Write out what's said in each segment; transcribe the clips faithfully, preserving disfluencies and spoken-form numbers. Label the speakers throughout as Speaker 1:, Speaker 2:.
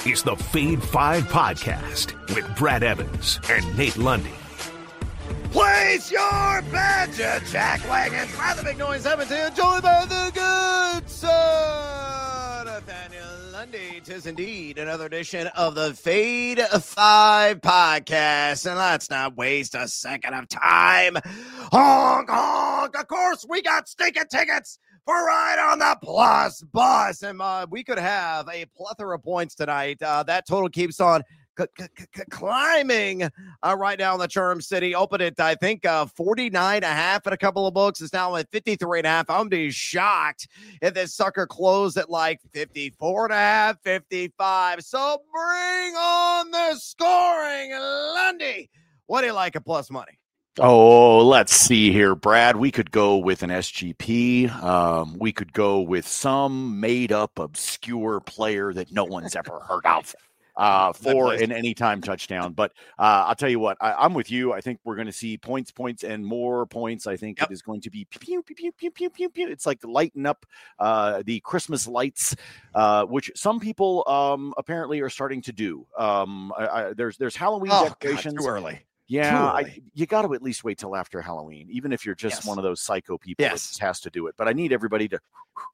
Speaker 1: is the Fade five Podcast with Brad Evans and Nate Lundy.
Speaker 2: Place your bets at Jack Wagons. By the big noise, Edmonton, joined by the good son, Nathaniel Lundy. Tis indeed another edition of the Fade five Podcast. And let's not waste a second of time. Honk, honk. Of course, we got stinking tickets for Ride on the Plus bus. And uh, we could have a plethora of points tonight. Uh, that total keeps on C- c- c- climbing uh, right now in the Charm City. Opened at, I think, uh, forty-nine and a half in a couple of books. It's now at fifty-three and a half. I'm be shocked if this sucker closed at like fifty-four and a half, fifty-five. So bring on the scoring, Lundy. What do you like at plus money?
Speaker 3: Oh, let's see here, Brad. We could go with an S G P. Um, we could go with some made-up, obscure player that no one's ever heard of. Uh, for an anytime touchdown. But uh, I'll tell you what, I, I'm with you. I think we're going to see points, points, and more points. I think yep. It is going to be pew, pew, pew, pew, pew, pew, pew. It's like lighting up uh, the Christmas lights, uh, which some people um, apparently are starting to do. Um, I, I, there's there's Halloween
Speaker 2: oh,
Speaker 3: decorations.
Speaker 2: God, too early.
Speaker 3: Yeah, I, you got to at least wait till after Halloween, even if you're just yes. one of those psycho people yes. that just has to do it. But I need everybody to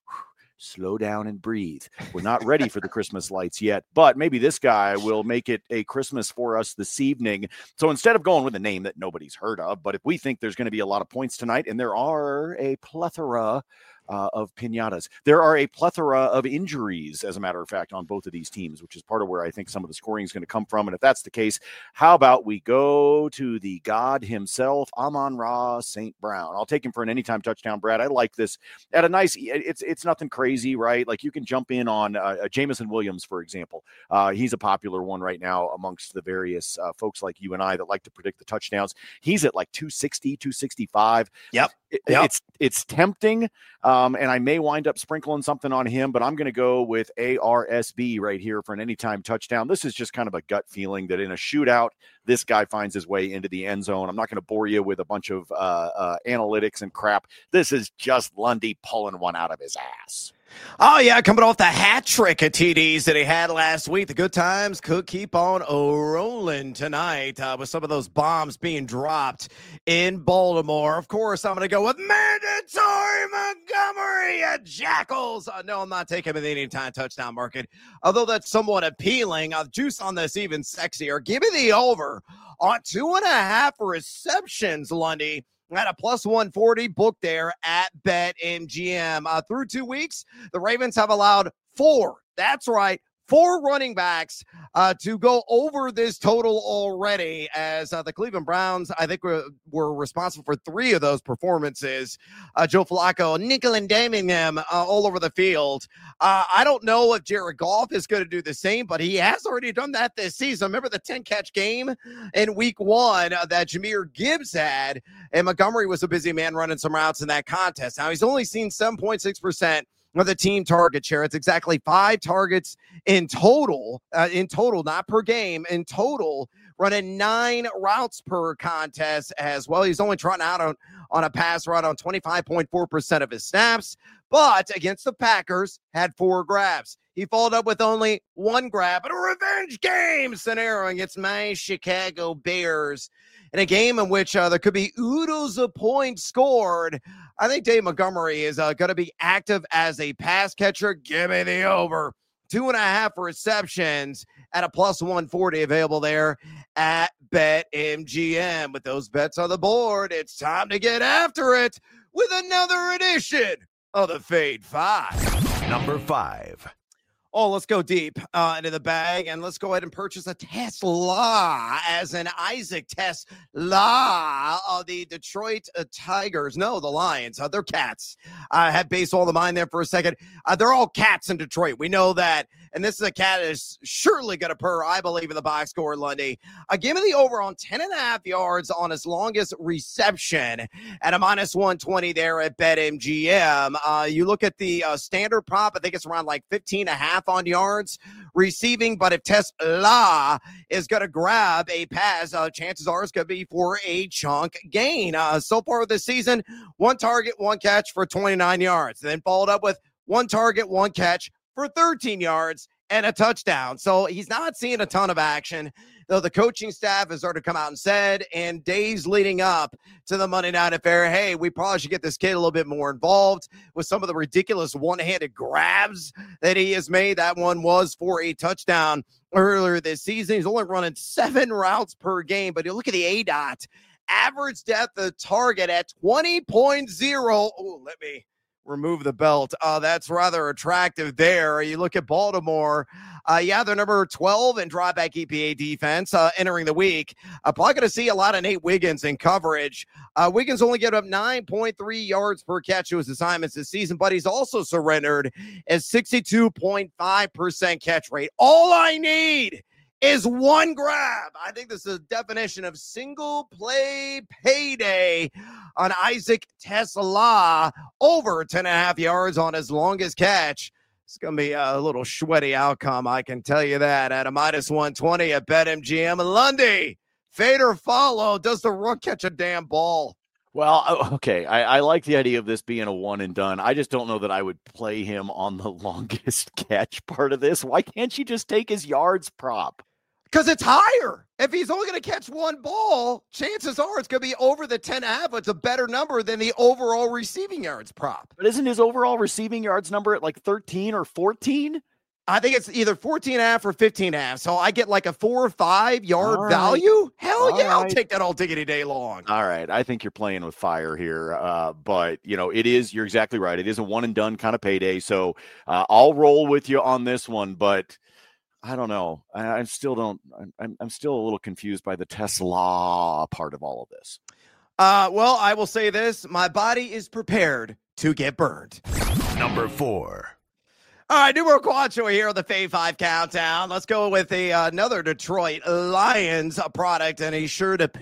Speaker 3: slow down and breathe. We're not ready for the Christmas lights yet, but maybe this guy will make it a Christmas for us this evening. So instead of going with a name that nobody's heard of, but if we think there's going to be a lot of points tonight, and there are a plethora Uh, of piñatas. There are a plethora of injuries, as a matter of fact, on both of these teams, which is part of where I think some of the scoring is going to come from. And if that's the case, how about we go to the God himself, Amon-Ra Saint Brown? I'll take him for an anytime touchdown, Brad. I like this at a nice, it's it's nothing crazy, right? Like you can jump in on uh, Jameson Williams, for example. Uh, he's a popular one right now amongst the various uh, folks like you and I that like to predict the touchdowns. He's at like two sixty, two sixty-five.
Speaker 2: Yep.
Speaker 3: It,
Speaker 2: yep.
Speaker 3: It's, it's tempting. Um, and I may wind up sprinkling something on him, but I'm going to go with A R S B right here for an anytime touchdown. This is just kind of a gut feeling that in a shootout, this guy finds his way into the end zone. I'm not going to bore you with a bunch of uh, uh, analytics and crap. This is just Lundy pulling one out of his ass.
Speaker 2: Oh, yeah, coming off the hat trick of T Ds that he had last week. The good times could keep on rolling tonight uh, with some of those bombs being dropped in Baltimore. Of course, I'm going to go with mandatory Montgomery at Jackals. Uh, no, I'm not taking him in the anytime touchdown market, although that's somewhat appealing. Uh, juice on this even sexier. Give me the over on two and a half receptions, Lundy. At a plus one forty book there at BetMGM. Uh, through two weeks, the Ravens have allowed four. That's right. Four running backs uh, to go over this total already, as uh, the Cleveland Browns, I think, were, were responsible for three of those performances. Uh, Joe Flacco, nickel and diming them uh, all over the field. Uh, I don't know if Jared Goff is going to do the same, but he has already done that this season. Remember the ten-catch game in week one uh, that Jahmyr Gibbs had, and Montgomery was a busy man running some routes in that contest. Now, he's only seen seven point six percent of the team target share. It's exactly five targets in total, uh, in total, not per game, in total, running nine routes per contest as well. He's only trotting out on, on a pass route on twenty-five point four percent of his snaps, but against the Packers, had four grabs. He followed up with only one grab in a revenge game scenario against my Chicago Bears. In a game in which uh, there could be oodles of points scored, I think Dave Montgomery is uh, going to be active as a pass catcher. Give me the over. Two and a half receptions at a plus one forty available there at BetMGM. With those bets on the board, it's time to get after it with another edition of the Fade Five.
Speaker 1: Number five.
Speaker 2: Oh, let's go deep uh, into the bag, and let's go ahead and purchase a Tesla, as in Isaac Tesla of the Detroit uh, Tigers. No, the Lions. Uh, they're cats. I uh, had baseball in mind there for a second. Uh, they're all cats in Detroit. We know that. And this is a cat that is surely going to purr, I believe, in the box score, Lundy. Uh, give me the over on ten and a half yards on his longest reception at a minus one twenty there at BetMGM. Uh, you look at the uh, standard prop, I think it's around like fifteen and a half on yards receiving, but if Tesla is going to grab a pass, uh, chances are it's going to be for a chunk gain. Uh, so far this season, one target, one catch for twenty-nine yards, and then followed up with one target, one catch for thirteen yards and a touchdown. So he's not seeing a ton of action, though the coaching staff has already come out and said in days leading up to the Monday night affair, hey, we probably should get this kid a little bit more involved with some of the ridiculous one-handed grabs that he has made. That one was for a touchdown earlier this season. He's only running seven routes per game, but you look at the A D O T, average depth of target at twenty point oh. Oh, let me remove the belt. Uh, that's rather attractive there. You look at Baltimore. Uh, yeah, they're number twelve in drawback E P A defense uh, entering the week. Uh, probably going to see a lot of Nate Wiggins in coverage. Uh, Wiggins only gave up nine point three yards per catch to his assignments this season, but he's also surrendered at sixty-two point five percent catch rate. All I need is one grab. I think this is a definition of single play payday on Isaac Tesla, over ten and a half yards on his longest catch. It's going to be a little sweaty outcome, I can tell you that, at a minus one twenty at BetMGM. Lundy, fade or follow, does the Rook catch a damn ball?
Speaker 3: Well, okay, I, I like the idea of this being a one and done. I just don't know that I would play him on the longest catch part of this. Why can't you just take his yards prop?
Speaker 2: Because it's higher. If he's only going to catch one ball, chances are it's going to be over the ten and a half. It's a better number than the overall receiving yards prop.
Speaker 3: But isn't his overall receiving yards number at like thirteen or fourteen?
Speaker 2: I think it's either fourteen and a half or fifteen and a half. So I get like a four or five yard
Speaker 3: right.
Speaker 2: value. Hell
Speaker 3: all
Speaker 2: yeah,
Speaker 3: right.
Speaker 2: I'll take that all diggity day long.
Speaker 3: All right. I think you're playing with fire here. Uh, but, you know, it is, you're exactly right. It is a one and done kind of payday. So uh, I'll roll with you on this one, but I don't know. I, I still don't. I'm, I'm still a little confused by the Tesla part of all of this.
Speaker 2: Uh, well, I will say this: my body is prepared to get burned.
Speaker 1: Number four.
Speaker 2: All right, numero cuatro here on the Fave five Countdown. Let's go with a, uh, another Detroit Lions product, and he's sure to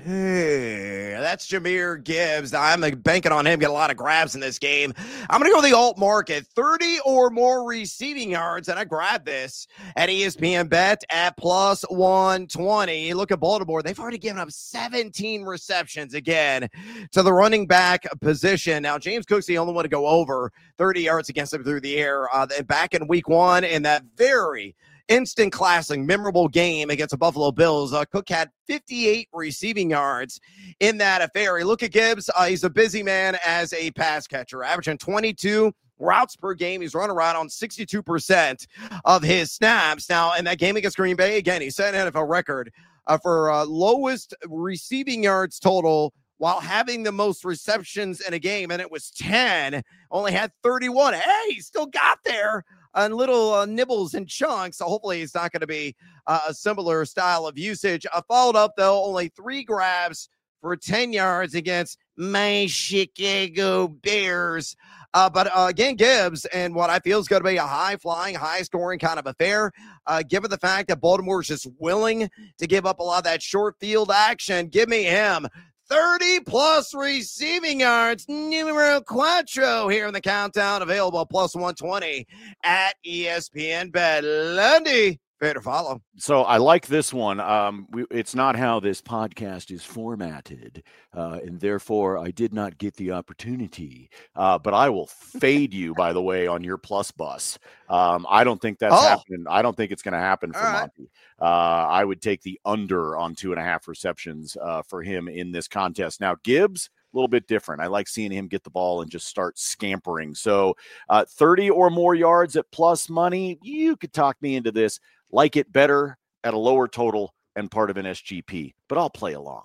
Speaker 2: pay. That's Jahmyr Gibbs. I'm banking on him, get a lot of grabs in this game. I'm going to go the alt market, thirty or more receiving yards, and I grabbed this at E S P N Bet at plus one twenty. You look at Baltimore, they've already given up seventeen receptions again to the running back position. Now, James Cook's the only one to go over thirty yards against him through the air. Uh, back in week one in that very instant classic, memorable game against the Buffalo Bills, uh, Cook had fifty-eight receiving yards in that affair. You look at Gibbs, uh, he's a busy man as a pass catcher, averaging twenty-two routes per game. He's running around on sixty-two percent of his snaps. Now, in that game against Green Bay, again, he set an N F L record uh, for uh, lowest receiving yards total while having the most receptions in a game, and it was ten, only had thirty-one. Hey, he still got there on little uh, nibbles and chunks, so hopefully it's not going to be uh, a similar style of usage. Uh, followed up, though, only three grabs for ten yards against my Chicago Bears. Uh, but uh, again, Gibbs, and what I feel is going to be a high-flying, high-scoring kind of affair, uh, given the fact that Baltimore is just willing to give up a lot of that short field action. Give me him. thirty plus receiving yards, numero cuatro here in the countdown, available plus one twenty at E S P N Bet. Lundy, fair to follow.
Speaker 3: So I like this one. Um, we, it's not how this podcast is formatted, uh, and therefore I did not get the opportunity. Uh, but I will fade you, by the way, on your plus bus. Um, I don't think that's
Speaker 2: oh.
Speaker 3: happening. I don't think it's going to happen for
Speaker 2: All right.
Speaker 3: Monty. Uh, I would take the under on two and a half receptions uh, for him in this contest. Now, Gibbs, a little bit different. I like seeing him get the ball and just start scampering. So uh, thirty or more yards at plus money, you could talk me into this. Like it better at a lower total and part of an S G P, but I'll play along.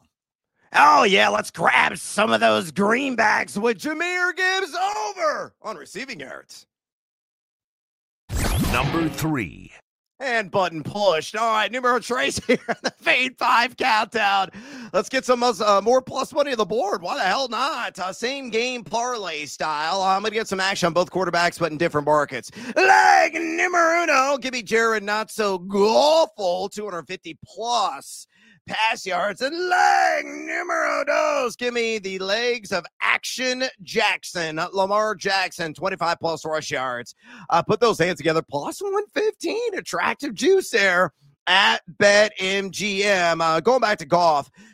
Speaker 2: Oh, yeah, let's grab some of those greenbacks with Jahmyr Gibbs over on receiving yards.
Speaker 1: Number three.
Speaker 2: And button pushed. All right, numero trace here on the Fade five Countdown. Let's get some uh, more plus money on the board. Why the hell not? Uh, same game parlay style. Uh, I'm going to get some action on both quarterbacks, but in different markets. Leg numero uno. Give me Jared Not So Golful, two hundred fifty plus pass yards. And leg numero dos. Give me the legs of Action Jackson. Lamar Jackson, twenty-five plus rush yards. Uh, put those hands together. Plus one fifteen. Attractive juice there at BetMGM. Uh, going back to Goff,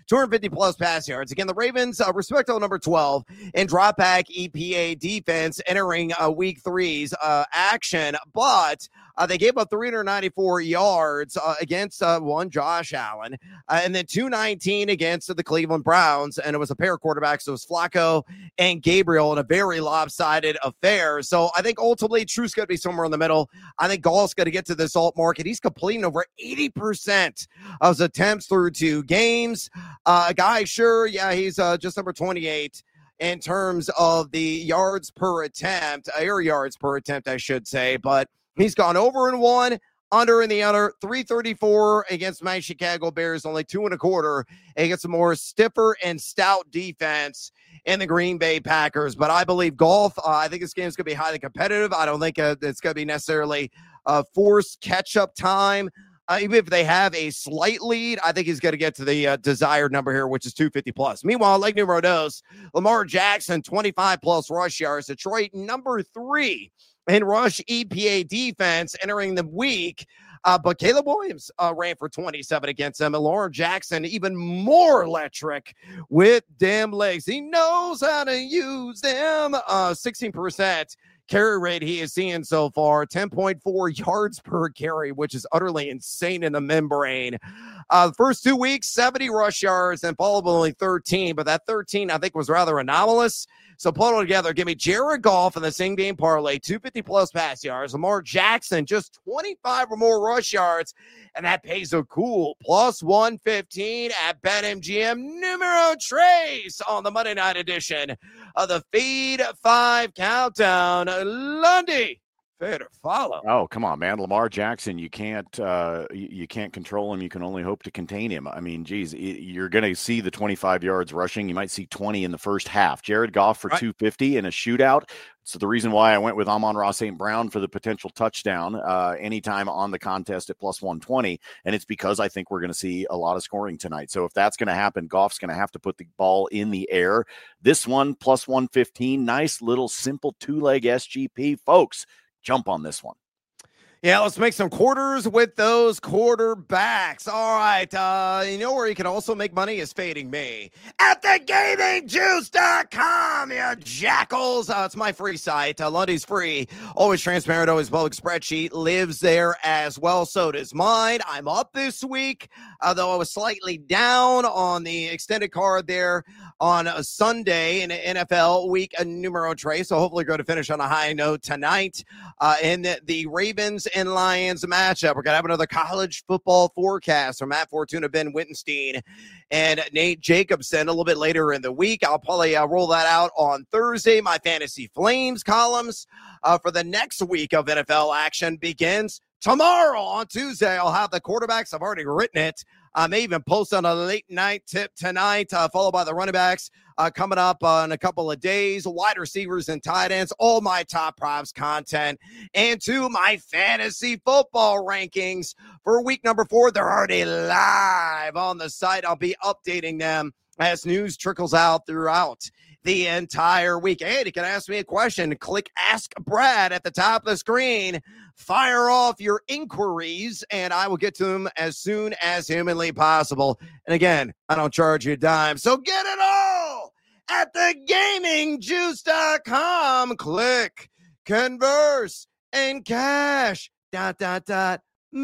Speaker 2: two hundred fifty plus pass yards. Again, the Ravens, uh, respectable number twelve in drop back E P A defense entering uh, week three's uh, action, but uh, they gave up three hundred ninety-four yards uh, against uh, one Josh Allen, uh, and then two nineteen against the Cleveland Browns, and it was a pair of quarterbacks. So it was Flacco and Gabriel in a very lopsided affair. So I think ultimately Truth's going to be somewhere in the middle. I think Goff's going to get to this alt market. He's completing over eighty percent of his attempts through two games. Uh, a guy, sure, yeah, he's uh, just number twenty-eight in terms of the yards per attempt, air yards per attempt, I should say, but he's gone over in one, under in the other, three thirty-four against my Chicago Bears, only two and a quarter against a more stiffer and stout defense in the Green Bay Packers. But I believe Goff, uh, I think this game is going to be highly competitive. I don't think uh, it's going to be necessarily a forced catch-up time. Uh, even if they have a slight lead, I think he's going to get to the uh, desired number here, which is two fifty plus. Meanwhile, like numero dos, Lamar Jackson, twenty-five plus rush yards. Detroit, number three in rush E P A defense entering the week. Uh, but Caleb Williams uh, ran for twenty-seven against them. And Lamar Jackson, even more electric with damn legs. He knows how to use them. Uh, sixteen percent carry rate he is seeing so far, ten point four yards per carry, which is utterly insane in the membrane. Uh, the first two weeks, seventy rush yards, and followed by only thirteen, but that thirteen, I think, was rather anomalous. So put it all together, give me Jared Goff in the same game parlay, two hundred fifty plus pass yards, Lamar Jackson, just twenty-five or more rush yards, and that pays a cool plus one fifteen at BetMGM. Numero tres on the Monday night edition of the Feed five Countdown. Lundy, fair to follow.
Speaker 3: Oh, come on, man. Lamar Jackson, you can't uh, you, you can't control him. You can only hope to contain him. I mean, geez, you're going to see the twenty-five yards rushing. You might see twenty in the first half. Jared Goff for right. two fifty in a shootout. So the reason why I went with Amon-Ra Saint Brown for the potential touchdown uh, anytime on the contest at plus one twenty, and it's because I think we're going to see a lot of scoring tonight. So if that's going to happen, Goff's going to have to put the ball in the air. This one, plus one fifteen, nice little simple two-leg S G P. Folks, jump on this one.
Speaker 2: Yeah, let's make some quarters with those quarterbacks. All right. Uh, you know where you can also make money is fading me at the gaming juice dot com, you jackals. Uh, it's my free site. Uh, Lundy's free. Always transparent, always public spreadsheet. Lives there as well. So does mine. I'm up this week, uh, though I was slightly down on the extended card there on a Sunday in the N F L week a numero tres. So hopefully going to finish on a high note tonight uh, in the, the Ravens and Lions matchup. We're going to have another college football forecast from Matt Fortuna, Ben Wittenstein, and Nate Jacobson a little bit later in the week. I'll probably uh, roll that out on Thursday. My Fantasy Flames columns uh, for the next week of N F L action begins tomorrow. On Tuesday, I'll have the quarterbacks. I've already written it. I may even post on a late night tip tonight, uh, followed by the running backs uh, coming up uh, in a couple of days, wide receivers and tight ends, all my top props content, and to my fantasy football rankings for week number four. They're already live on the site. I'll be updating them as news trickles out throughout the entire week. And you can ask me a question. Click Ask Brad at the top of the screen. Fire off your inquiries, and I will get to them as soon as humanly possible. And again, I don't charge you a dime, so get it all at the gaming juice dot com. Click, converse, and cash. Dot, dot, dot.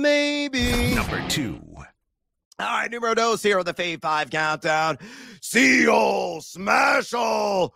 Speaker 2: Maybe.
Speaker 1: Number two.
Speaker 2: All right, numero dos here on the Fave five Countdown. Seal, Smashall,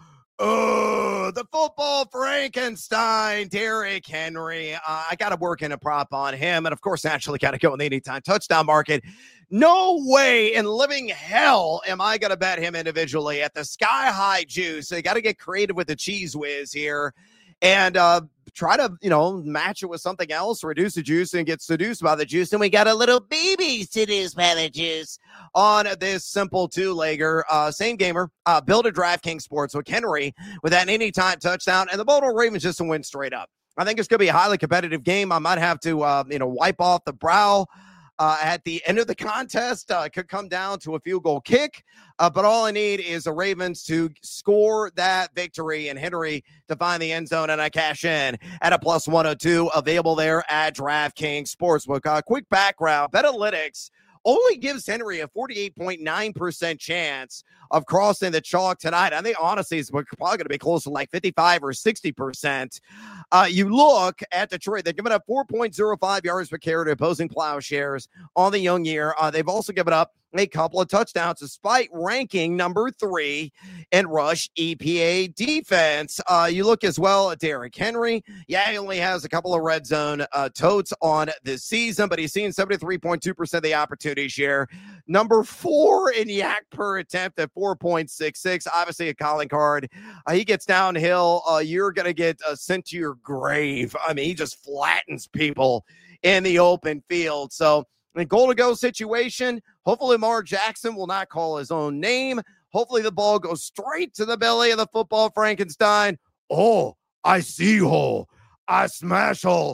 Speaker 2: uh, the football Frankenstein, Derrick Henry. Uh, I got to work in a prop on him. And, of course, naturally got to go in the anytime touchdown market. No way in living hell am I going to bet him individually at the sky-high juice. So you got to get creative with the cheese whiz here. And uh, try to, you know, match it with something else, reduce the juice and get seduced by the juice. And we got a little baby seduced by the juice on this simple two-legger. Uh, same gamer, uh, build a DraftKings Sportsbook. Henry with that anytime touchdown. And the Baltimore Ravens just to win straight up. I think it's going to be a highly competitive game. I might have to, uh, you know, wipe off the brow Uh, at the end of the contest. Uh, it could come down to a field goal kick, uh, but all I need is the Ravens to score that victory and Henry to find the end zone, and I cash in at a plus one oh two, available there at DraftKings Sportsbook. Uh, quick background, Betalytics only gives Henry a forty-eight point nine percent chance of crossing the chalk tonight. I think, honestly, it's probably going to be close to like fifty-five or sixty percent. Uh, you look at Detroit, they've given up four point oh five yards per carry to opposing Plowshares on the young year. Uh, they've also given up a couple of touchdowns despite ranking number three in rush E P A defense. Uh, you look as well at Derrick Henry. Yeah, he only has a couple of red zone uh, totes on this season, but he's seen seventy-three point two percent of the opportunity share. Number four in yak per attempt at four point six six. Obviously a calling card. Uh, he gets downhill. Uh, you're going to get uh, sent to your grave. I mean, he just flattens people in the open field. So, in goal to go situation, hopefully Lamar Jackson will not call his own name. Hopefully the ball goes straight to the belly of the football Frankenstein. Oh, I see hole. I smash hole.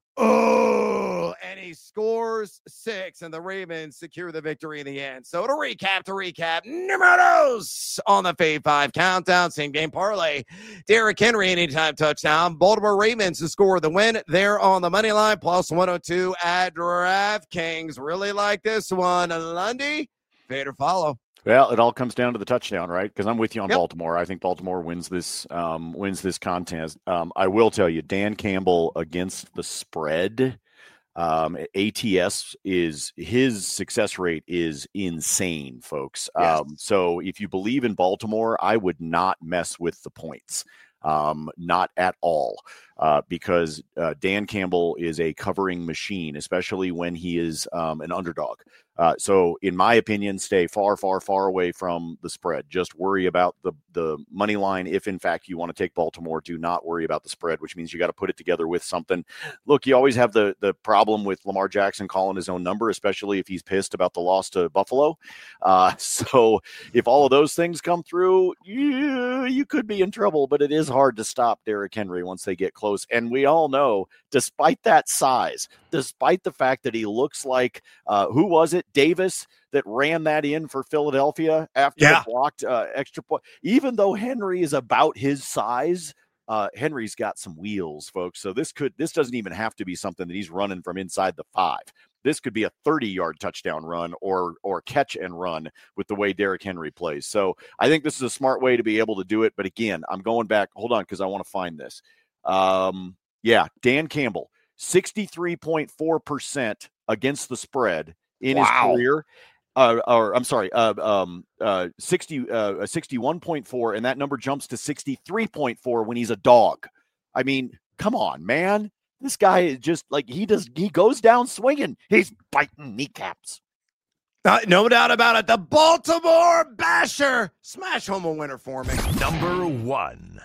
Speaker 2: Oh, and he scores six, and the Ravens secure the victory in the end. So to recap, to recap, números on the Fave five countdown, same game parlay. Derrick Henry, anytime touchdown. Baltimore Ravens to score the win. They're on the money line, plus one oh two at DraftKings. Really like this one. Lundy, fade or follow.
Speaker 3: Well, it all comes down to the touchdown, right? Because I'm with you on
Speaker 2: yep.
Speaker 3: Baltimore. I think Baltimore wins this um, wins this contest. Um, I will tell you, Dan Campbell against the spread, um, A T S is his success rate is insane, folks.
Speaker 2: Yes.
Speaker 3: Um, so if you believe in Baltimore, I would not mess with the points. Um, not at all, uh, because uh, Dan Campbell is a covering machine, especially when he is um, an underdog. Uh, so, in my opinion, stay far, far, far away from the spread. Just worry about the the money line. If, in fact, you want to take Baltimore, do not worry about the spread, which means you got to put it together with something. Look, you always have the the problem with Lamar Jackson calling his own number, especially if he's pissed about the loss to Buffalo. Uh, so, if all of those things come through, you, you could be in trouble, but it is hard to stop Derrick Henry once they get close. And we all know, despite that size, despite the fact that he looks like, uh, who was it? Davis that ran that in for Philadelphia after
Speaker 2: yeah.
Speaker 3: the blocked uh, extra point. Even though Henry is about his size, uh, Henry's got some wheels, folks. So this could this doesn't even have to be something that he's running from inside the five. This could be a thirty-yard touchdown run or or catch and run with the way Derrick Henry plays. So I think this is a smart way to be able to do it. But again, I'm going back. Hold on, because I want to find this. Um, yeah, Dan Campbell, sixty-three point four percent against the spread in
Speaker 2: wow.
Speaker 3: his career, uh, or I'm sorry, uh, um, uh, sixty, uh, sixty-one point four, and that number jumps to sixty-three point four when he's a dog. I mean, come on, man. This guy is just like, he does, he goes down swinging. He's biting kneecaps.
Speaker 2: Uh, no doubt about it. The Baltimore Basher smash home a winner for me.
Speaker 1: Number one.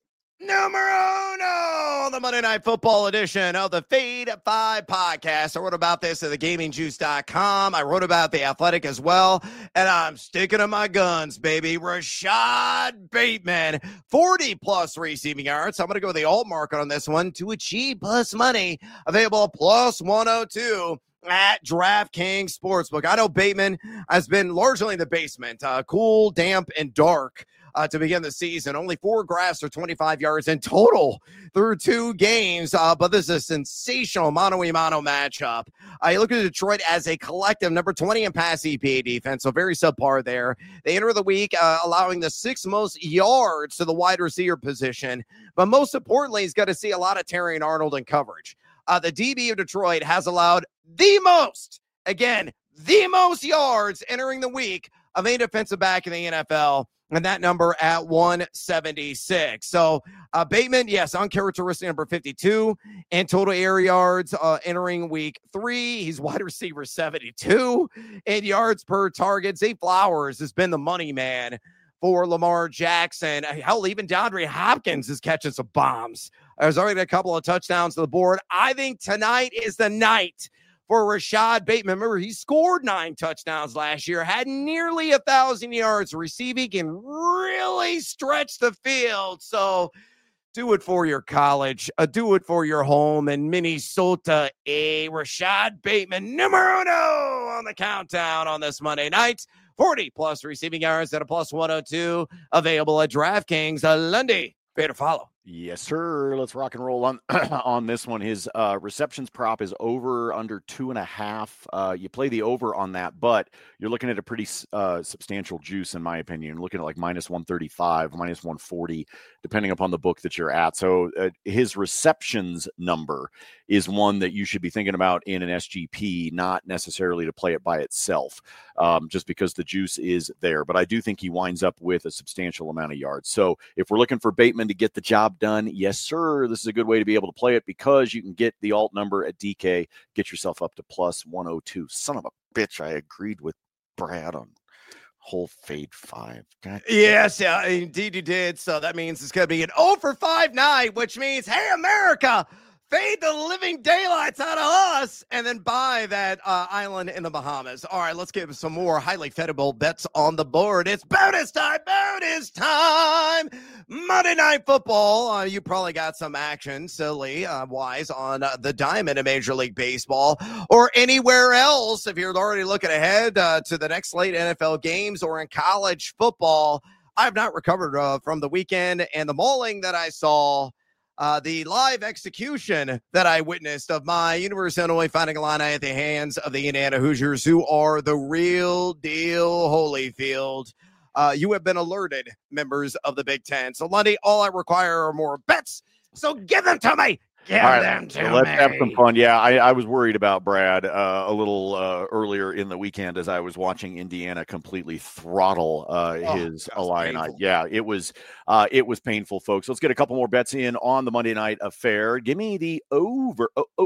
Speaker 2: Numero uno, the Monday Night Football edition of the Fade five podcast. I wrote about this at the gaming juice dot com. I wrote about The Athletic as well, and I'm sticking to my guns, baby. Rashad Bateman, forty plus receiving yards. So I'm going to go with the alt market on this one to achieve plus money. Available plus one oh two at DraftKings Sportsbook. I know Bateman has been largely in the basement, uh, cool, damp, and dark. Uh, to begin the season, only four grafts or twenty-five yards in total through two games. Uh, but this is a sensational mano-a-mano matchup. Uh, you look at Detroit as a collective, number twenty in pass E P A defense, so very subpar there. They enter the week uh, allowing the sixth most yards to the wide receiver position. But most importantly, he's got to see a lot of Terrion Arnold in coverage. Uh, the D B of Detroit has allowed the most, again, the most yards entering the week of any defensive back in the N F L. And that number at one seventy-six. So uh, Bateman, yes, uncharacteristic number fifty-two and total air yards uh, entering week three. He's wide receiver seventy-two and yards per target. Zay Flowers has been the money man for Lamar Jackson. Hell, even DeAndre Hopkins is catching some bombs. There's already a couple of touchdowns to the board. I think tonight is the night for Rashad Bateman. Remember, he scored nine touchdowns last year, had nearly a thousand yards receiving, can really stretch the field. So do it for your college, uh, do it for your home in Minnesota. A Rashad Bateman, numero uno on the countdown on this Monday night. forty plus receiving yards at a plus one oh two, available at DraftKings. Uh, Lundy, pay to follow.
Speaker 3: Yes, sir. Let's rock and roll on on this one. His uh, receptions prop is over under two and a half. Uh, you play the over on that, but you're looking at a pretty uh, substantial juice, in my opinion. You're looking at like minus one thirty-five, minus one forty, depending upon the book that you're at. So uh, his receptions number is one that you should be thinking about in an S G P, not necessarily to play it by itself, um, just because the juice is there. But I do think he winds up with a substantial amount of yards. So if we're looking for Bateman to get the job done, yes, sir, this is a good way to be able to play it because you can get the alt number at D K, get yourself up to plus one oh two. Son of a bitch, I agreed with Brad on whole fade five. God.
Speaker 2: Yes, yeah, indeed you did. So that means it's going to be an oh for five night, which means, hey, America, fade the living daylights out of us and then buy that uh, island in the Bahamas. All right, let's get some more highly fadeable bets on the board. It's bonus time, bonus time. Monday Night Football. Uh, you probably got some action, silly uh, wise, on uh, the diamond in Major League Baseball or anywhere else. If you're already looking ahead uh, to the next late N F L games or in college football, I have not recovered uh, from the weekend and the mauling that I saw. Uh, the live execution that I witnessed of my University of Illinois Fighting Illini at the hands of the Indiana Hoosiers, who are the real deal Holyfield. Uh, you have been alerted, members of the Big Ten. So, Lundy, all I require are more bets. So give them to me. Give
Speaker 3: All right,
Speaker 2: them to
Speaker 3: so let's
Speaker 2: me.
Speaker 3: have some fun. Yeah, I, I was worried about Brad uh, a little uh, earlier in the weekend as I was watching Indiana completely throttle uh,
Speaker 2: Oh,
Speaker 3: his
Speaker 2: that was
Speaker 3: Illini.
Speaker 2: painful.
Speaker 3: Yeah, it was uh, it was painful, folks. Let's get a couple more bets in on the Monday night affair. Give me the over. Oh, oh,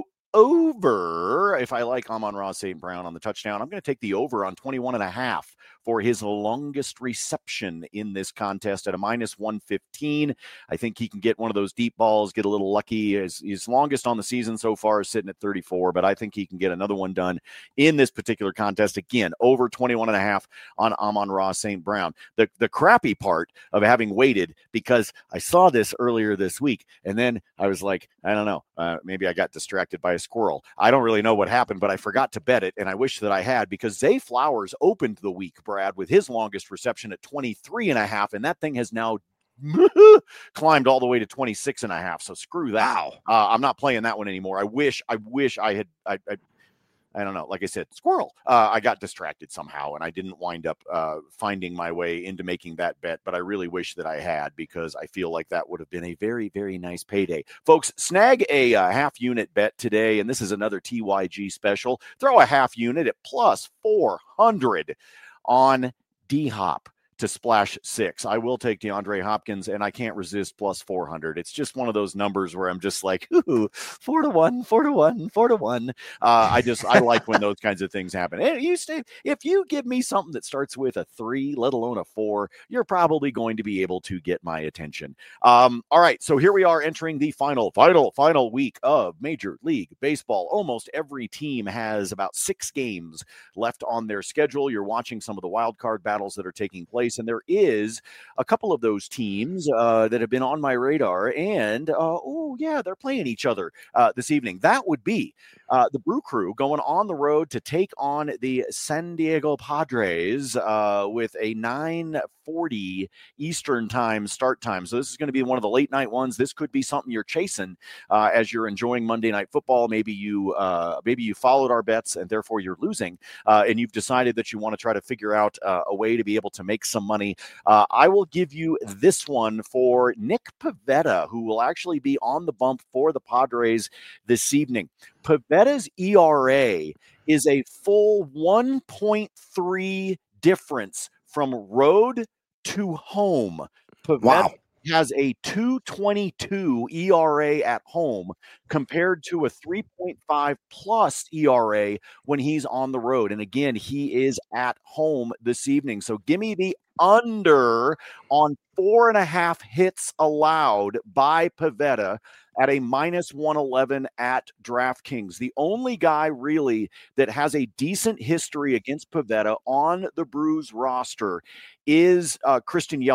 Speaker 3: over. If I like Amon-Ra Saint Brown on the touchdown, I'm going to take the over on twenty-one and a half for his longest reception in this contest at a minus one fifteen. I think he can get one of those deep balls, get a little lucky. His, his longest on the season so far is sitting at thirty-four, but I think he can get another one done in this particular contest. Again, over twenty-one and a half on Amon-Ra Saint Brown. The, the crappy part of having waited, because I saw this earlier this week, and then I was like, I don't know, uh, maybe I got distracted by a squirrel. I don't really know what happened, but I forgot to bet it, and I wish that I had, because Zay Flowers opened the week, Brad, with his longest reception at twenty-three and a half, and that thing has now climbed all the way to twenty-six and a half. So screw that.
Speaker 2: Wow.
Speaker 3: Uh, I'm not playing that one anymore. I wish, I wish I had, I, I, I don't know. Like I said, squirrel. Uh, I got distracted somehow, and I didn't wind up uh, finding my way into making that bet. But I really wish that I had, because I feel like that would have been a very, very nice payday. Folks, snag a uh, half unit bet today, and this is another T Y G special. Throw a half unit at plus four hundred on D-Hop to splash six. I will take DeAndre Hopkins, and I can't resist plus four hundred. It's just one of those numbers where I'm just like, ooh, four to one, four to one, four to one. Uh, I just, I like when those kinds of things happen. And you stay, if you give me something that starts with a three, let alone a four, you're probably going to be able to get my attention. Um, all right. So here we are entering the final, final, final week of Major League Baseball. Almost every team has about six games left on their schedule. You're watching some of the wild card battles that are taking place. And there is a couple of those teams uh, that have been on my radar. And, uh, oh, yeah, they're playing each other uh, this evening. That would be uh, the Brew Crew going on the road to take on the San Diego Padres uh, with a nine forty Eastern time start time. So this is going to be one of the late night ones. This could be something you're chasing uh, as you're enjoying Monday Night Football. Maybe you uh, maybe you followed our bets and therefore you're losing, uh, and you've decided that you want to try to figure out uh, a way to be able to make some money. Uh, I will give you this one for Nick Pivetta, who will actually be on the bump for the Padres this evening. Pivetta's E R A is a full one point three difference from road to home. Pivetta
Speaker 2: Wow.
Speaker 3: has a two twenty-two E R A at home compared to a three point five plus E R A when he's on the road. And again, he is at home this evening. So give me the under on four and a half hits allowed by Pivetta at a minus one eleven at DraftKings. The only guy really that has a decent history against Pivetta on the Brews roster is uh, Christian Yelich.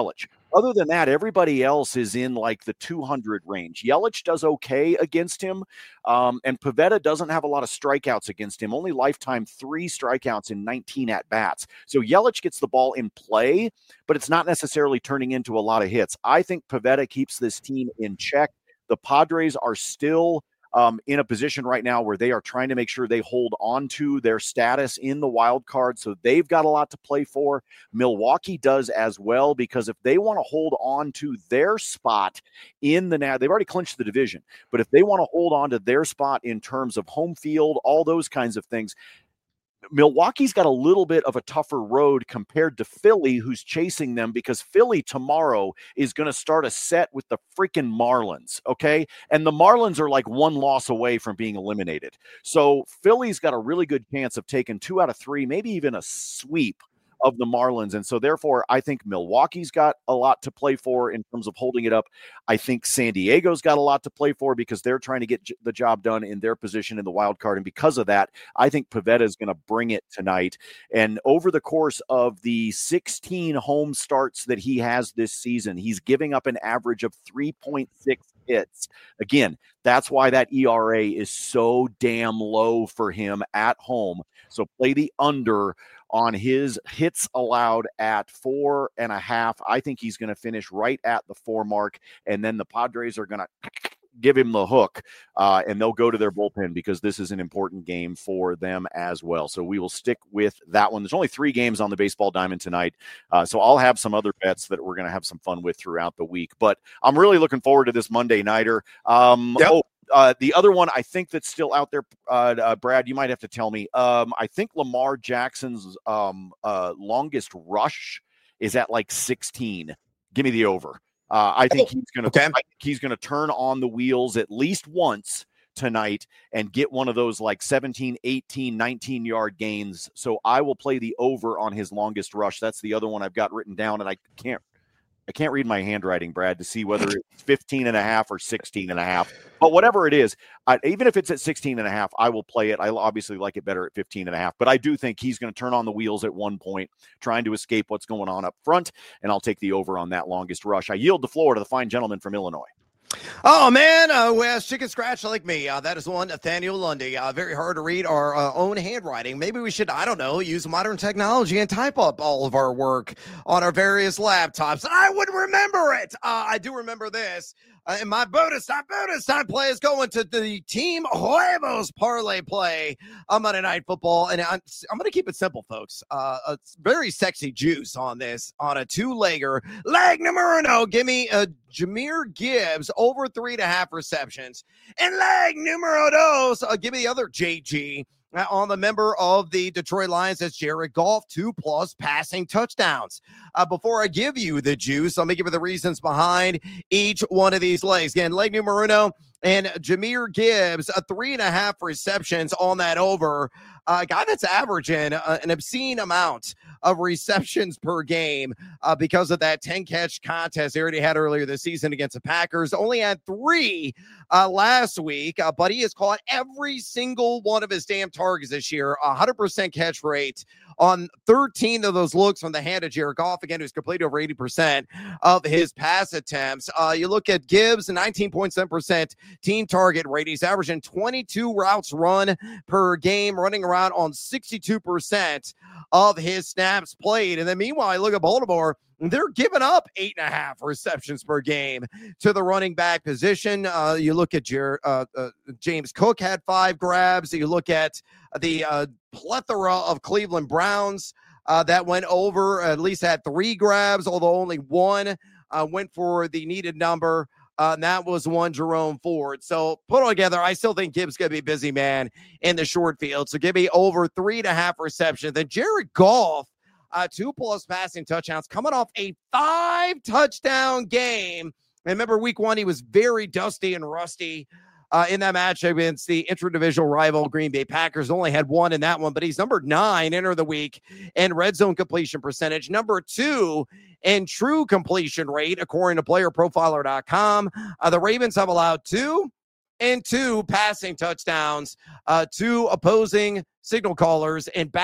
Speaker 3: other than that, everybody else is in like the two hundred range. Yelich does okay against him, um, and Pivetta doesn't have a lot of strikeouts against him. Only lifetime three strikeouts in nineteen at-bats. So Yelich gets the ball in play, but it's not necessarily turning into a lot of hits. I think Pivetta keeps this team in check. The Padres are still Um, in a position right now where they are trying to make sure they hold on to their status in the wild card. So they've got a lot to play for. Milwaukee does as well, because if they want to hold on to their spot in the now, they've already clinched the division, but if they want to hold on to their spot in terms of home field, all those kinds of things, Milwaukee's got a little bit of a tougher road compared to Philly, who's chasing them, because Philly tomorrow is going to start a set with the freaking Marlins, okay? And the Marlins are like one loss away from being eliminated. So Philly's got a really good chance of taking two out of three, maybe even a sweep of the Marlins. And so therefore, I think Milwaukee's got a lot to play for in terms of holding it up. I think San Diego's got a lot to play for because they're trying to get j- the job done in their position in the wild card. And because of that, I think Pivetta is going to bring it tonight. And over the course of the sixteen home starts that he has this season, he's giving up an average of three point six hits. Again, that's why that E R A is so damn low for him at home. So play the under on his hits allowed at four and a half. I think he's going to finish right at the four mark, and then the Padres are going to give him the hook, uh, and they'll go to their bullpen because this is an important game for them as well. So we will stick with that one. There's only three games on the baseball diamond tonight, uh, so I'll have some other bets that we're going to have some fun with throughout the week. But I'm really looking forward to this Monday nighter. Um, yep. Oh, Uh, the other one I think that's still out there, uh, uh, Brad, you might have to tell me. Um, I think Lamar Jackson's um, uh, longest rush is at like sixteen. Give me the over. Uh, I think he's going to. Okay. I think he's going to turn on the wheels at least once tonight and get one of those like seventeen, eighteen, nineteen yard gains. So I will play the over on his longest rush. That's the other one I've got written down, and I can't. I can't read my handwriting, Brad, to see whether it's fifteen and a half or sixteen and a half. But whatever it is, I, even if it's at sixteen and a half, I will play it. I obviously like it better at fifteen and a half. But I do think he's going to turn on the wheels at one point, trying to escape what's going on up front. And I'll take the over on that longest rush. I yield the floor to the fine gentleman from Illinois.
Speaker 2: Oh, man, uh, who has chicken scratch like me? Uh, that is one, Nathaniel Lundy. Uh, very hard to read our uh, own handwriting. Maybe we should, I don't know, use modern technology and type up all of our work on our various laptops. I would remember it. Uh, I do remember this. Uh, and my bonus time, bonus time play is going to the Team Huevos parlay play on Monday Night Football. And I'm, I'm going to keep it simple, folks. Uh, a very sexy juice on this, on a two-legger. Leg numero uno, give me a Jahmyr Gibbs over three and a half receptions. And leg numero dos, uh, give me the other J G. Uh, on the member of the Detroit Lions, that's Jared Goff, two plus passing touchdowns. Uh, before I give you the juice, let me give you the reasons behind each one of these legs. Again, leg numero uno and Jahmyr Gibbs, a three and a half receptions on that over. A uh, guy that's averaging uh, an obscene amount of receptions per game uh, because of that ten catch contest they already had earlier this season against the Packers. Only had three uh, last week, uh, but he has caught every single one of his damn targets this year. one hundred percent catch rate on thirteen of those looks from the hand of Jared Goff, again, who's completed over eighty percent of his pass attempts. Uh, you look at Gibbs, nineteen point seven percent team target rate. He's averaging twenty-two routes run per game, running around on sixty-two percent of his snaps played. And then meanwhile, I look at Baltimore, they're giving up eight and a half receptions per game to the running back position. Uh, you look at your uh, uh, James Cook had five grabs. You look at the uh, plethora of Cleveland Browns uh, that went over, at least had three grabs, although only one uh, went for the needed number. Uh, and that was one Jerome Ford. So put all together, I still think Gibbs going to be a busy man in the short field. So give me over three and a half receptions. Then Jared Goff, uh, two plus passing touchdowns, coming off a five touchdown game. And remember, week one, he was very dusty and rusty uh, in that match against the interdivisional rival Green Bay Packers. Only had one in that one, but he's number nine enter the week in red zone completion percentage. Number two in true completion rate, according to player profiler dot com. Uh, the Ravens have allowed two and two passing touchdowns uh, to opposing signal callers in back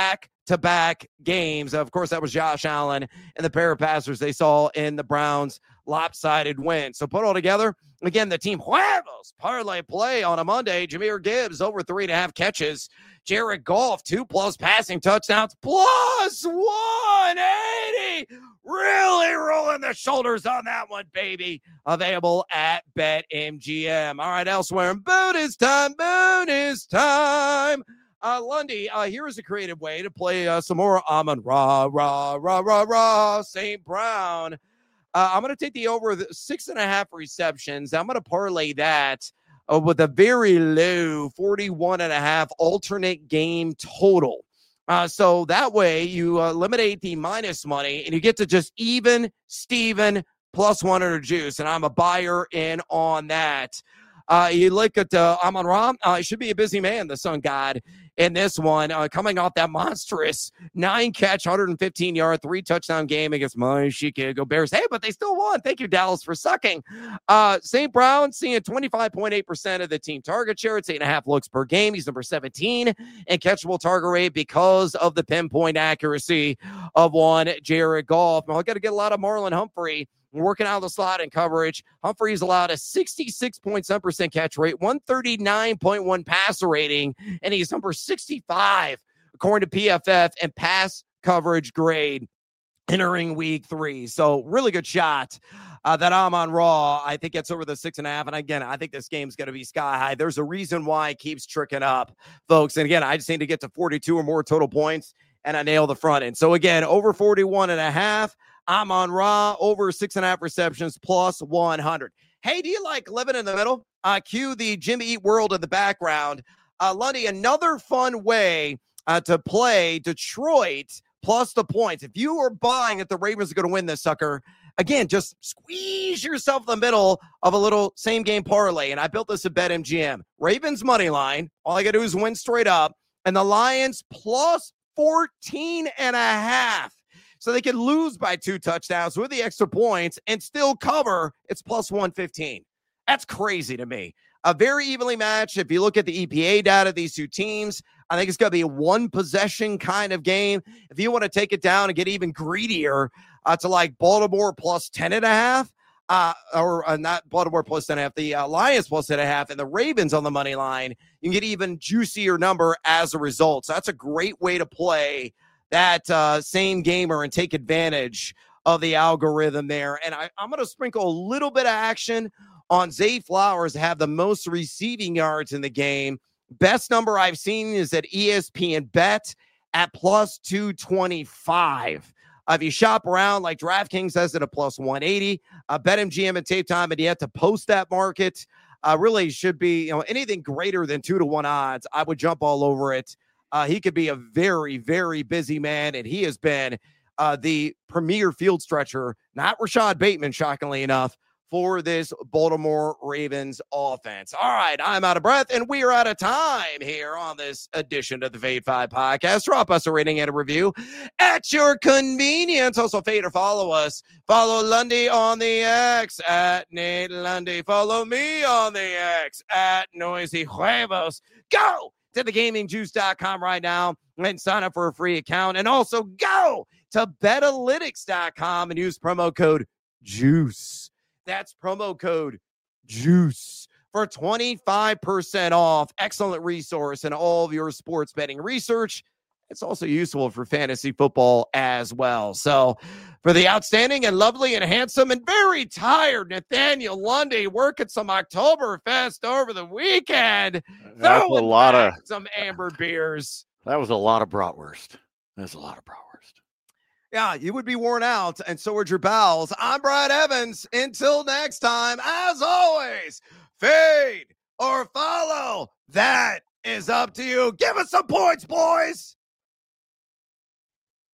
Speaker 2: back-to-back games. Of course, that was Josh Allen and the pair of passers they saw in the Browns' lopsided win. So put all together, again, the team Huevos parlay play on a Monday. Jahmyr Gibbs over three and a half catches. Jared Goff, two plus passing touchdowns, plus one eighty. Really rolling the shoulders on that one, baby. Available at BetMGM. All right, elsewhere in bonus time, bonus time. Uh, Lundy, uh, here is a creative way to play uh, some more Amon-Ra, Ra, Ra, Ra, Ra, Saint Brown. Uh, I'm going to take the over the six and a half receptions. I'm going to parlay that uh, with a very low forty-one and a half alternate game total. Uh, so that way you uh, eliminate the minus money and you get to just even Steven plus one hundred juice. And I'm a buyer in on that. Uh, you look at uh, Amon-Ra, uh, he should be a busy man, the Sun God, in this one, uh, coming off that monstrous nine-catch, one hundred fifteen yard, three-touchdown game against my Chicago Bears. Hey, but they still won. Thank you, Dallas, for sucking. Uh, Saint Brown seeing twenty-five point eight percent of the team target share. It's eight and a half looks per game. He's number seventeen in catchable target rate because of the pinpoint accuracy of one Jared Goff. Now, I got to get a lot of Marlon Humphrey. Working out of the slot in coverage. Humphrey's allowed a sixty-six point seven percent catch rate, one thirty-nine point one passer rating, and he's number sixty-five according to P F F and pass coverage grade entering week three. So really good shot uh, that Amon-Ra, I think, gets over the six and a half. And again, I think this game's going to be sky high. There's a reason why it keeps tricking up, folks. And again, I just need to get to forty-two or more total points, and I nail the front end. So again, over forty-one and a half. Amon-Ra over six and a half receptions plus one hundred. Hey, do you like living in the middle? Uh, cue the Jimmy Eat world in the background. Uh, Lundy, another fun way uh, to play Detroit plus the points. If you are buying that the Ravens are going to win this sucker, again, just squeeze yourself in the middle of a little same game parlay. And I built this at BetMGM. Ravens money line. All I got to do is win straight up. And the Lions plus fourteen and a half. So they can lose by two touchdowns with the extra points and still cover. It's plus one fifteen. That's crazy to me. A very evenly matched. If you look at the E P A data, these two teams, I think it's going to be a one possession kind of game. If you want to take it down and get even greedier uh, to like Baltimore plus ten and a half, uh, or uh, not Baltimore plus ten and a half, the uh, Lions plus ten and a half, and the Ravens on the money line, you can get even juicier number as a result. So that's a great way to play that uh, same gamer and take advantage of the algorithm there. And I, I'm going to sprinkle a little bit of action on Zay Flowers to have the most receiving yards in the game. Best number I've seen is at E S P N Bet at plus two twenty-five. Uh, if you shop around, like DraftKings has it at plus one eighty. Uh, BetMGM and Tape Time had yet to post that market. Uh, really should be, you know, anything greater than two to one odds, I would jump all over it. Uh, he could be a very, very busy man, and he has been uh, the premier field stretcher, not Rashad Bateman, shockingly enough, for this Baltimore Ravens offense. All right, I'm out of breath, and we are out of time here on this edition of the Fade five podcast. Drop us a rating and a review at your convenience. Also, fade or follow us. Follow Lundy on the X at Nate Lundy. Follow me on the X at Noisy Huevos. Go to the gaming juice dot com right now and sign up for a free account. And also go to betalytics dot com and use promo code JUICE. That's promo code JUICE for twenty-five percent off. Excellent resource in all of your sports betting research. It's also useful for fantasy football as well. So for the outstanding and lovely and handsome and very tired Nathaniel Lundy working some Oktoberfest over the weekend.
Speaker 3: That's a lot of
Speaker 2: some amber beers.
Speaker 3: That was a lot of bratwurst. That's a lot of bratwurst.
Speaker 2: Yeah, you would be worn out, and so would your bowels. I'm Brad Evans. Until next time, as always, fade or follow. That is up to you. Give us some points, boys.